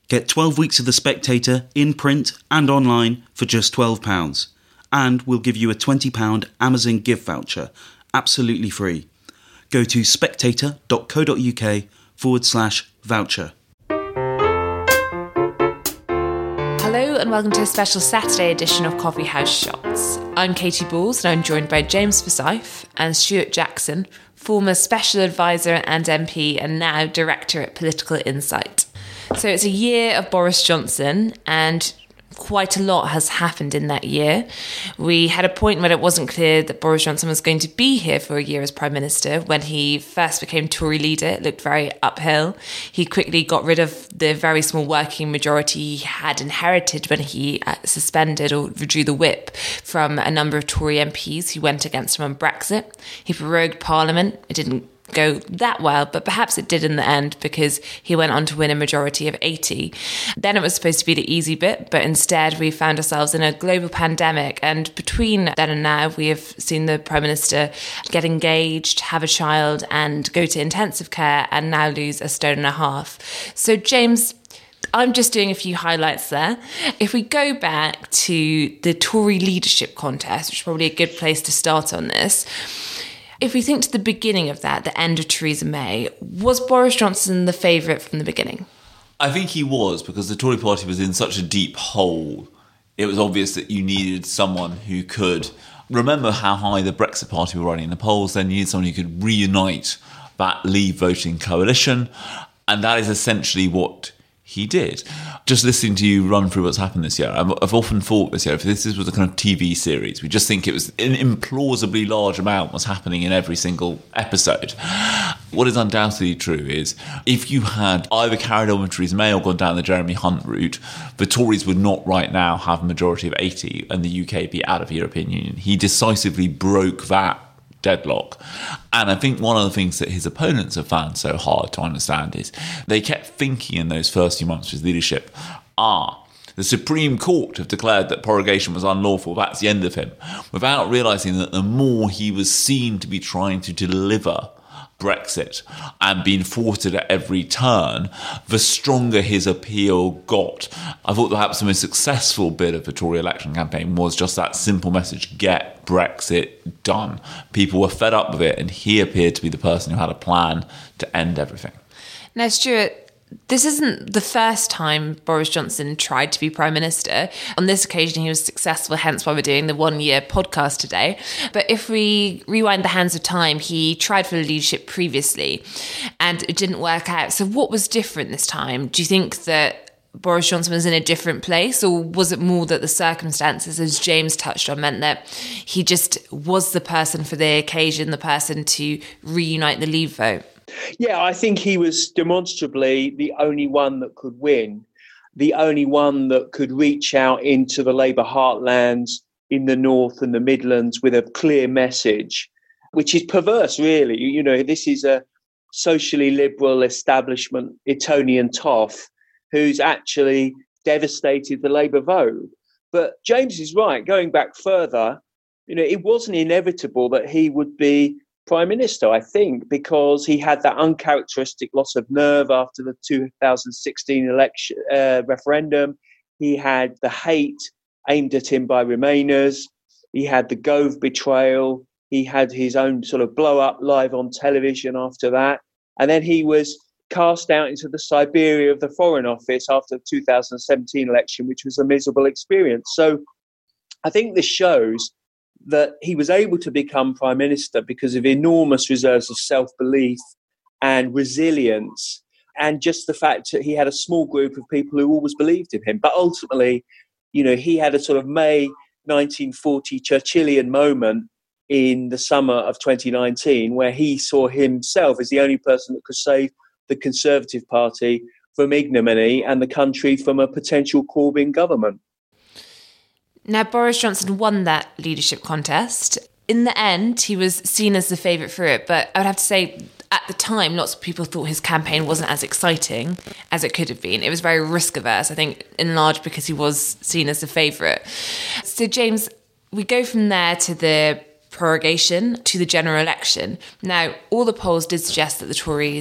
Get 12 weeks of The Spectator in print and online for just £12. And we'll give you a £20 Amazon gift voucher, absolutely free. Go to spectator.co.uk/voucher. Hello and welcome to a special Saturday edition of Coffee House Shots. I'm Katie Balls and I'm joined by James Forsyth and Stuart Jackson, former Special Advisor and MP and now Director at Political Insight. So it's a year of Boris Johnson and quite a lot has happened in that year. We had a point when it wasn't clear that Boris Johnson was going to be here for a year as Prime Minister. When he first became Tory leader, it looked very uphill. He quickly got rid of the very small working majority he had inherited when he suspended or withdrew the whip from a number of Tory MPs who went against him on Brexit. He prorogued Parliament. It didn't go that well, but perhaps it did in the end because he went on to win a majority of 80. Then it was supposed to be the easy bit, but instead we found ourselves in a global pandemic, and between then and now we have seen the Prime Minister get engaged, have a child and go to intensive care and now lose 1.5 stone. So James, I'm just doing a few highlights there. If we go back to the Tory leadership contest, which is probably a good place to start on this, if we think to the beginning of that, the end of Theresa May, was Boris Johnson the favourite from the beginning? I think he was, because the Tory party was in such a deep hole. It was obvious that you needed someone who could remember how high the Brexit party were running in the polls. Then you needed someone who could reunite that Leave voting coalition. And that is essentially what he did. Just listening to you run through what's happened this year, I've often thought this year, if this was a kind of TV series, we just think it was an implausibly large amount was happening in every single episode. What is undoubtedly true is if you had either carried on with Theresa May or gone down the Jeremy Hunt route, the Tories would not right now have a majority of 80 and the UK be out of the European Union. He decisively broke that deadlock. And I think one of the things that his opponents have found so hard to understand is they kept thinking in those first few months of his leadership, the Supreme Court have declared that prorogation was unlawful, that's the end of him, without realising that the more he was seen to be trying to deliver Brexit and being thwarted at every turn, the stronger his appeal got. I thought perhaps the most successful bit of the Tory election campaign was just that simple message, get Brexit done. People were fed up with it and he appeared to be the person who had a plan to end everything. Now, Stuart, this isn't the first time Boris Johnson tried to be Prime Minister. On this occasion, he was successful, hence why we're doing the 1-year podcast today. But if we rewind the hands of time, he tried for the leadership previously and it didn't work out. So what was different this time? Do you think that Boris Johnson was in a different place, or was it more that the circumstances, as James touched on, meant that he just was the person for the occasion, the person to reunite the Leave vote? Yeah, I think he was demonstrably the only one that could win, the only one that could reach out into the Labour heartlands in the North and the Midlands with a clear message, which is perverse, really. You know, this is a socially liberal establishment, Etonian toff, who's actually devastated the Labour vote. But James is right. Going back further, you know, it wasn't inevitable that he would be Prime Minister, I think, because he had that uncharacteristic loss of nerve after the 2016 election referendum. He had the hate aimed at him by Remainers. He had the Gove betrayal. He had his own sort of blow up live on television after that. And then he was cast out into the Siberia of the Foreign Office after the 2017 election, which was a miserable experience. So I think this shows that he was able to become Prime Minister because of enormous reserves of self-belief and resilience, and just the fact that he had a small group of people who always believed in him. But ultimately, you know, he had a sort of May 1940 Churchillian moment in the summer of 2019 where he saw himself as the only person that could save the Conservative Party from ignominy and the country from a potential Corbyn government. Now, Boris Johnson won that leadership contest. In the end, he was seen as the favourite for it, but I would have to say, at the time, lots of people thought his campaign wasn't as exciting as it could have been. It was very risk-averse, I think, in large because he was seen as the favourite. So, James, we go from there to the prorogation, to the general election. Now, all the polls did suggest that the Tories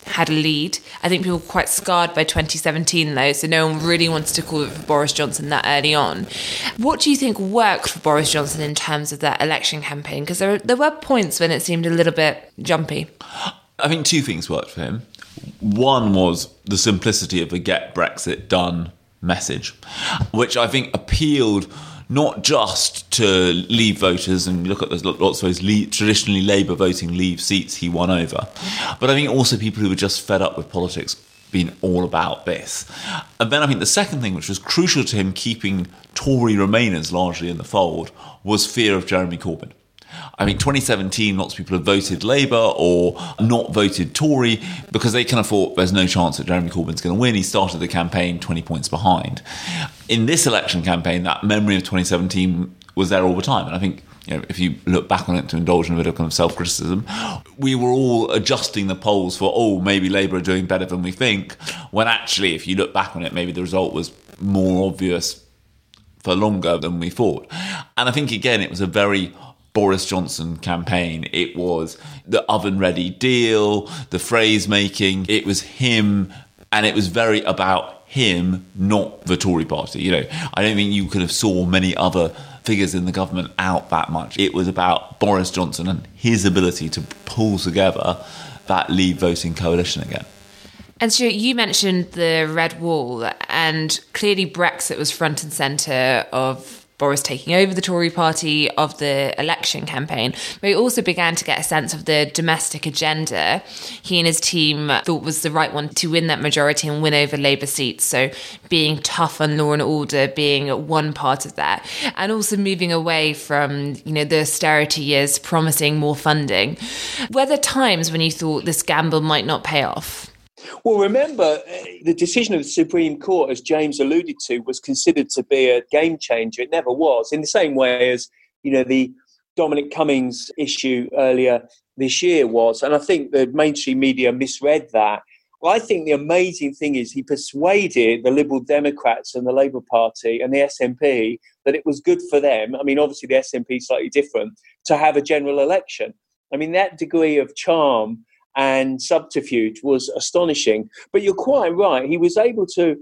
had a lead. I think people were quite scarred by 2017 though, so no one really wanted to call it for Boris Johnson that early on. What do you think worked for Boris Johnson in terms of that election campaign? Because there were points when it seemed a little bit jumpy. I think two things worked for him. One was the simplicity of the Get Brexit Done message, which I think appealed not just to Leave voters, and look at those lots of those traditionally Labour voting Leave seats he won over, but I think also people who were just fed up with politics being all about this. And then I think the second thing, which was crucial to him keeping Tory Remainers largely in the fold, was fear of Jeremy Corbyn. I mean, 2017, lots of people have voted Labour or not voted Tory because they kind of thought there's no chance that Jeremy Corbyn's going to win. He started the campaign 20 points behind. In this election campaign, that memory of 2017 was there all the time. And I think, if you look back on it, to indulge in a bit of kind of self-criticism, we were all adjusting the polls for, maybe Labour are doing better than we think, when actually, if you look back on it, maybe the result was more obvious for longer than we thought. And I think, again, it was a very Boris Johnson campaign. It was the oven-ready deal, the phrase-making. It was him, and it was very about him, not the Tory party. I don't think you could have saw many other figures in the government out that much. It was about Boris Johnson and his ability to pull together that Leave voting coalition again. And Stuart, you mentioned the Red Wall, and clearly Brexit was front and centre of Boris taking over the Tory party, of the election campaign, but he also began to get a sense of the domestic agenda he and his team thought was the right one to win that majority and win over Labour seats. So being tough on law and order being one part of that, and also moving away from, the austerity years, promising more funding. Were there times when you thought this gamble might not pay off? Well, remember, the decision of the Supreme Court, as James alluded to, was considered to be a game changer. It never was, in the same way as, the Dominic Cummings issue earlier this year was. And I think the mainstream media misread that. Well, I think the amazing thing is he persuaded the Liberal Democrats and the Labour Party and the SNP that it was good for them. I mean, obviously the SNP is slightly different, to have a general election. I mean, that degree of charm and subterfuge was astonishing. But you're quite right. He was able to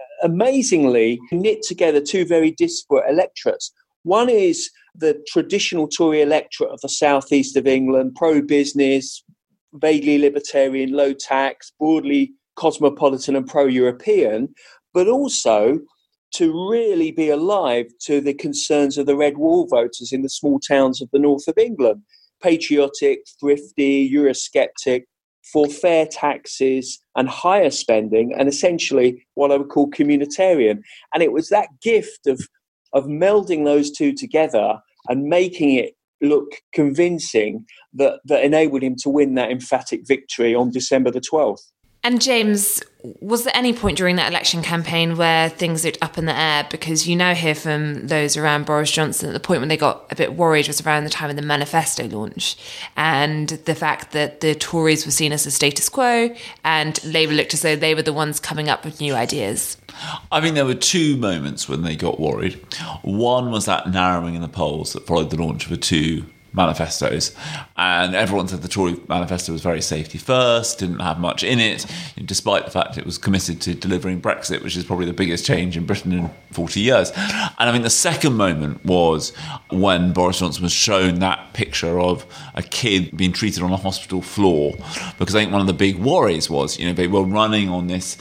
amazingly knit together two very disparate electorates. One is the traditional Tory electorate of the southeast of England, pro-business, vaguely libertarian, low tax, broadly cosmopolitan and pro-European, but also to really be alive to the concerns of the Red Wall voters in the small towns of the north of England. Patriotic, thrifty, Eurosceptic, for fair taxes and higher spending, and essentially what I would call communitarian. And it was that gift of melding those two together and making it look convincing that enabled him to win that emphatic victory on December the 12th. And James, was there any point during that election campaign where things looked up in the air? Because you now hear from those around Boris Johnson that the point when they got a bit worried was around the time of the manifesto launch, and the fact that the Tories were seen as the status quo and Labour looked as though they were the ones coming up with new ideas. I mean, there were two moments when they got worried. One was that narrowing in the polls that followed the launch of the two manifestos, and everyone said the Tory manifesto was very safety first, didn't have much in it, despite the fact it was committed to delivering Brexit, which is probably the biggest change in Britain in 40 years. And I mean, the second moment was when Boris Johnson was shown that picture of a kid being treated on a hospital floor, because I think one of the big worries was, they were running on this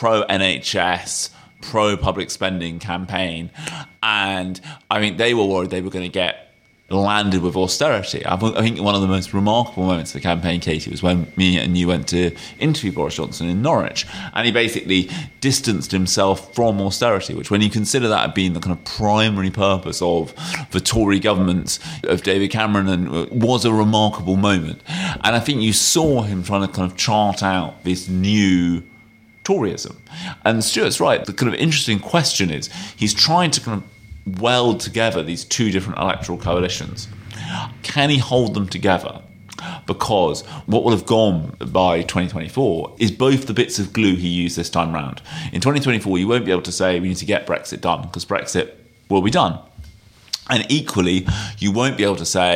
pro-NHS, pro-public spending campaign, and I mean, they were worried they were going to get landed with austerity. I think one of the most remarkable moments of the campaign, Katie, was when me and you went to interview Boris Johnson in Norwich, and he basically distanced himself from austerity, which, when you consider that being the kind of primary purpose of the Tory governments of David Cameron, and was a remarkable moment. And I think you saw him trying to kind of chart out this new Toryism. And Stuart's right. The kind of interesting question is, he's trying to kind of weld together these two different electoral coalitions. Can he hold them together? Because what will have gone by 2024 is both the bits of glue he used this time round. In 2024, you won't be able to say we need to get Brexit done, because Brexit will be done. And equally, you won't be able to say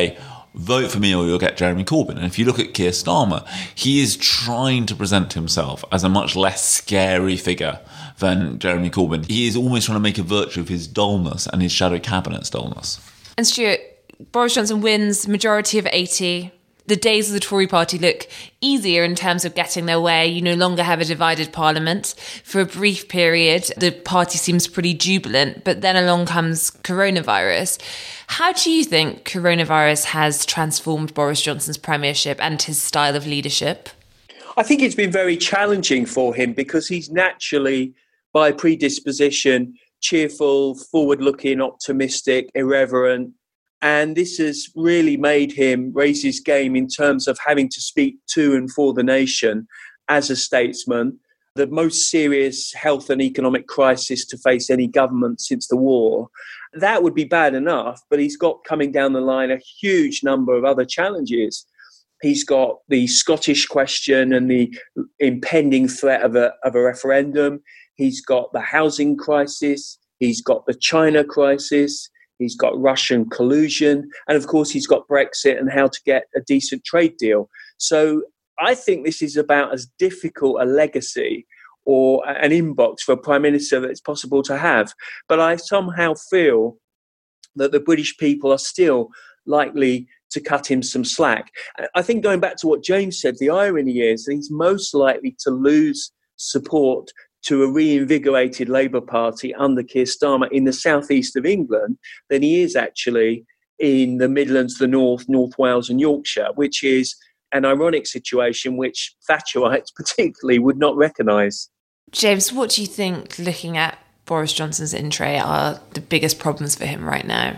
vote for me or you'll get Jeremy Corbyn. And if you look at Keir Starmer, he is trying to present himself as a much less scary figure than Jeremy Corbyn. He is almost trying to make a virtue of his dullness and his shadow cabinet's dullness. And Stuart, Boris Johnson wins, majority of 80. The days of the Tory party look easier in terms of getting their way. You no longer have a divided parliament. For a brief period, the party seems pretty jubilant, but then along comes coronavirus. How do you think coronavirus has transformed Boris Johnson's premiership and his style of leadership? I think it's been very challenging for him because he's naturally, by predisposition, cheerful, forward-looking, optimistic, irreverent. And this has really made him raise his game in terms of having to speak to and for the nation as a statesman. The most serious health and economic crisis to face any government since the war. That would be bad enough, but he's got coming down the line a huge number of other challenges. He's got the Scottish question and the impending threat of a referendum. He's got the housing crisis. He's got the China crisis. He's got Russian collusion. And of course, he's got Brexit and how to get a decent trade deal. So I think this is about as difficult a legacy or an inbox for a prime minister that it's possible to have. But I somehow feel that the British people are still likely to cut him some slack. I think going back to what James said, the irony is that he's most likely to lose support to a reinvigorated Labour Party under Keir Starmer in the southeast of England than he is actually in the Midlands, the North, North Wales and Yorkshire, which is an ironic situation which Thatcherites particularly would not recognise. James, what do you think, looking at Boris Johnson's in tray, are the biggest problems for him right now?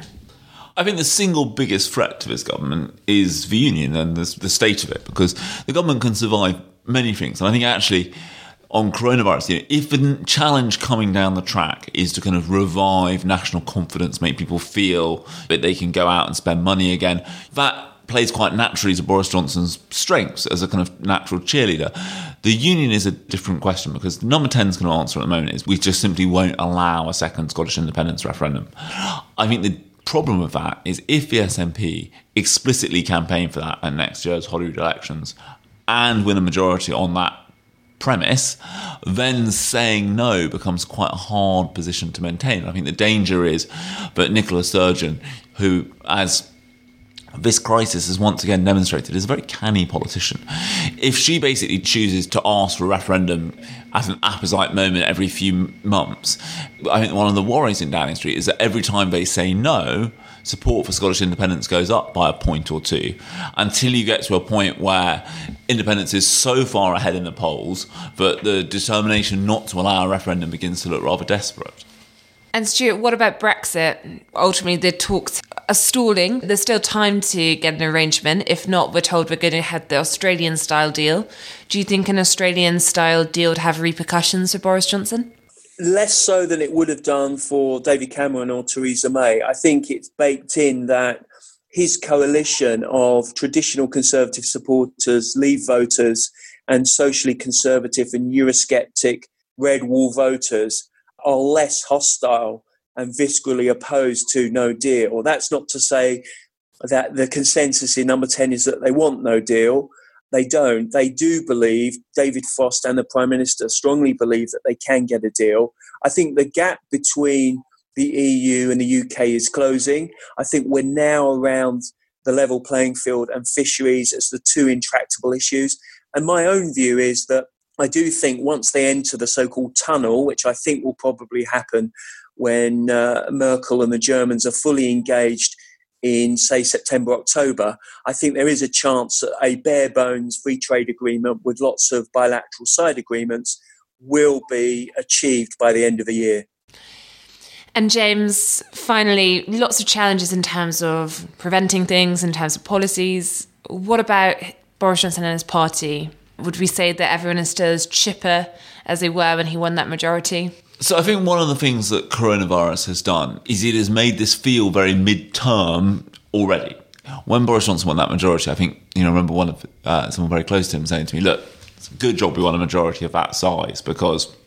I think the single biggest threat to his government is the union and the state of it, because the government can survive many things. And I think actually on coronavirus, if the challenge coming down the track is to kind of revive national confidence, make people feel that they can go out and spend money again, that plays quite naturally to Boris Johnson's strengths as a kind of natural cheerleader. The union is a different question because number 10 is going to answer at the moment is we just simply won't allow a second Scottish independence referendum. I think the problem with that is if the SNP explicitly campaign for that at next year's Holyrood elections and win a majority on that premise, then saying no becomes quite a hard position to maintain. I think the danger is that Nicola Sturgeon, who as this crisis has once again demonstrated is a very canny politician. If she basically chooses to ask for a referendum at an apposite moment every few months, I think one of the worries in Downing Street is that every time they say no, support for Scottish independence goes up by a point or two until you get to a point where independence is so far ahead in the polls that the determination not to allow a referendum begins to look rather desperate. And Stuart, what about Brexit? Ultimately, the talks are stalling. There's still time to get an arrangement. If not, we're told we're going to have the Australian-style deal. Do you think an Australian-style deal would have repercussions for Boris Johnson? Less so than it would have done for David Cameron or Theresa May. I think it's baked in that his coalition of traditional Conservative supporters, Leave voters, and socially conservative and Eurosceptic Red Wall voters are less hostile and viscerally opposed to no deal. That's not to say that the consensus in number 10 is that they want no deal. They don't. They do believe, David Frost and the Prime Minister strongly believe that they can get a deal. I think the gap between the EU and the UK is closing. I think we're now around the level playing field and fisheries as the two intractable issues. And my own view is that I do think once they enter the so-called tunnel, which I think will probably happen when Merkel and the Germans are fully engaged in, say, September, October, I think there is a chance that a bare-bones free trade agreement with lots of bilateral side agreements will be achieved by the end of the year. And James, finally, lots of challenges in terms of preventing things, in terms of policies. What about Boris Johnson and his party? Would we say that everyone is still as chipper as they were when he won that majority? So I think one of the things that coronavirus has done is it has made this feel very mid-term already. When Boris Johnson won that majority, I think, I remember one of someone very close to him saying to me, look, it's a good job we won a majority of that size because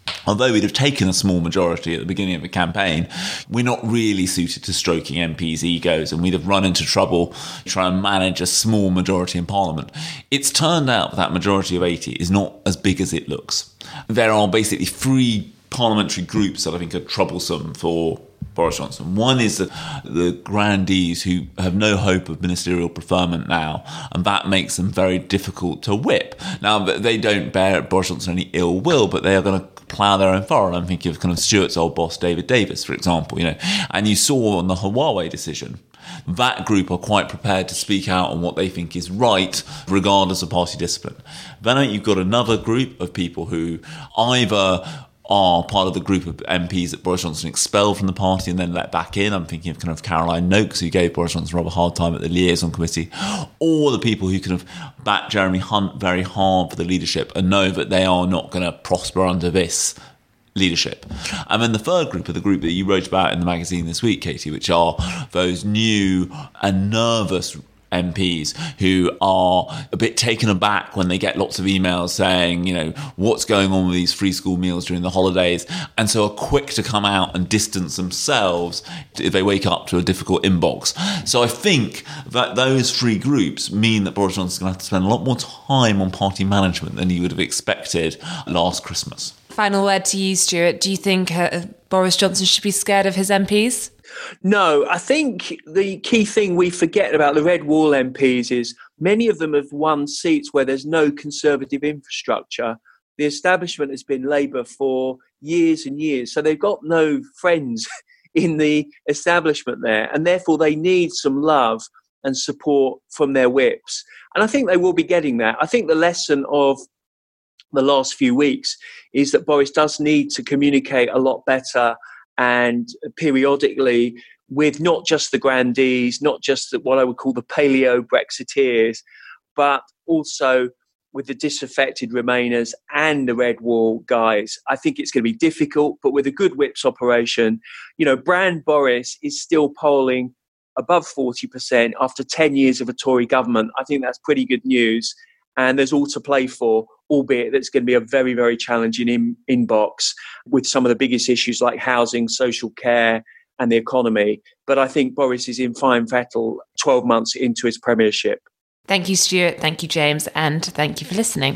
although we'd have taken a small majority at the beginning of a campaign, we're not really suited to stroking MPs' egos, and we'd have run into trouble trying to manage a small majority in Parliament. It's turned out that majority of 80 is not as big as it looks. There are basically 3 parliamentary groups that I think are troublesome for Boris Johnson. One is the grandees who have no hope of ministerial preferment now, and that makes them very difficult to whip. Now, they don't bear Boris Johnson any ill will, but they are going to plough their own furrow. I'm thinking of kind of Stuart's old boss, David Davis, for example. And you saw on the Huawei decision, that group are quite prepared to speak out on what they think is right, regardless of party discipline. Then you've got another group of people who either are part of the group of MPs that Boris Johnson expelled from the party and then let back in. I'm thinking of kind of Caroline Noakes, who gave Boris Johnson a rather hard time at the liaison committee, or the people who kind of backed Jeremy Hunt very hard for the leadership and know that they are not going to prosper under this leadership. And then the third group are the group that you wrote about in the magazine this week, Katie, which are those new and nervous MPs who are a bit taken aback when they get lots of emails saying, what's going on with these free school meals during the holidays, and so are quick to come out and distance themselves if they wake up to a difficult inbox. So I think that those 3 groups mean that Boris Johnson's going to have to spend a lot more time on party management than he would have expected last Christmas. Final word to you, Stuart. Do you think Boris Johnson should be scared of his MPs? No, I think the key thing we forget about the Red Wall MPs is many of them have won seats where there's no Conservative infrastructure. The establishment has been Labour for years and years, so they've got no friends in the establishment there, and therefore they need some love and support from their whips. And I think they will be getting that. I think the lesson of the last few weeks is that Boris does need to communicate a lot better and periodically with not just the grandees, not just what I would call the paleo Brexiteers, but also with the disaffected Remainers and the Red Wall guys. I think it's going to be difficult, but with a good whips operation, Brand Boris is still polling above 40% after 10 years of a Tory government. I think that's pretty good news. And there's all to play for, albeit that's going to be a very, very challenging inbox with some of the biggest issues like housing, social care and the economy. But I think Boris is in fine fettle 12 months into his premiership. Thank you, Stuart. Thank you, James. And thank you for listening.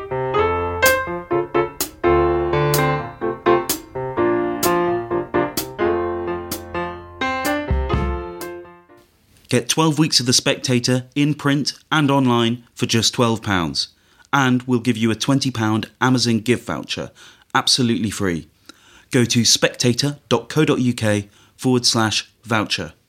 Get 12 weeks of The Spectator in print and online for just £12. And we'll give you a £20 Amazon gift voucher, absolutely free. Go to spectator.co.uk/voucher.